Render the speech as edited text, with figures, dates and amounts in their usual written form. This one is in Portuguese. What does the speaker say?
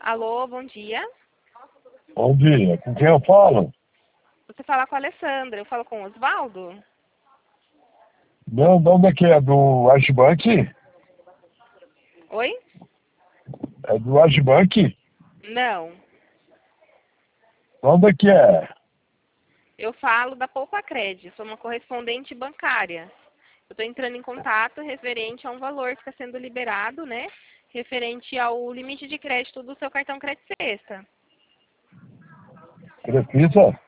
Alô, bom dia. Bom dia, com quem eu falo? Você fala com a Alessandra, eu falo com o Osvaldo? Não, de onde é que é? Do Agibank? Oi? É do Agibank? Não. Onde é que é? Eu falo da Poupa Cred, sou uma correspondente bancária. Eu estou entrando em contato referente a um valor que está sendo liberado, né? Referente ao limite de crédito do seu cartão Credit Sexta. Precisa?